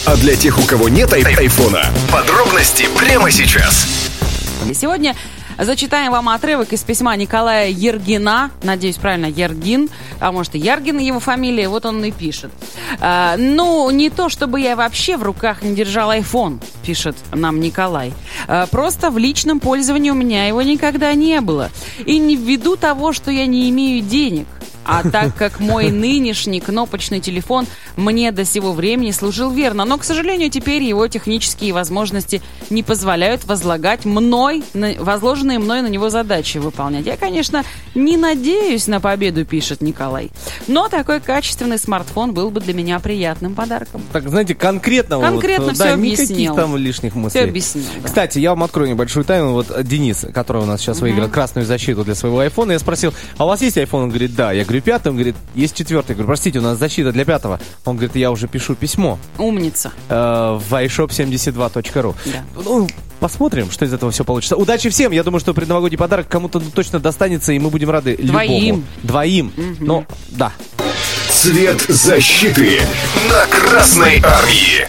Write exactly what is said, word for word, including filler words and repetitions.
А для тех, у кого нет ай- айфона, подробности прямо сейчас. Сегодня зачитаем вам отрывок из письма Николая Ергина. Надеюсь, правильно, Ергин. А может и Яргин его фамилия. Вот он и пишет. А, ну, не то, чтобы я вообще в руках не держал iPhone, пишет нам Николай. А, просто в личном пользовании у меня его никогда не было. И не ввиду того, что я не имею денег. А так как мой нынешний кнопочный телефон мне до сего времени служил верно, но, к сожалению, теперь его технические возможности не позволяют возлагать мной, возложенные мной на него задачи выполнять. Я, конечно, не надеюсь на победу, пишет Николай, но такой качественный смартфон был бы для меня приятным подарком. Так, знаете, конкретно, конкретно вот, все да, объяснил. Никаких там лишних мыслей. Все объяснил, да. Кстати, я вам открою небольшую тайну. Вот Денис, который у нас сейчас uh-huh. выиграл красную защиту для своего айфона, я спросил, а у вас есть айфон? Он говорит, да. Я говорю, пятый? Он говорит, есть четвертый. Я говорю, простите, у нас защита для пятого. Он говорит, я уже пишу письмо. Умница. Э, в ай шоп семьдесят два точка ру. Да. Ну, посмотрим, что из этого все получится. Удачи всем. Я думаю, что предновогодний подарок кому-то точно достанется, и мы будем рады Двоим. любому. Двоим. Угу. Ну, да. Цвет защиты на Красной Армии.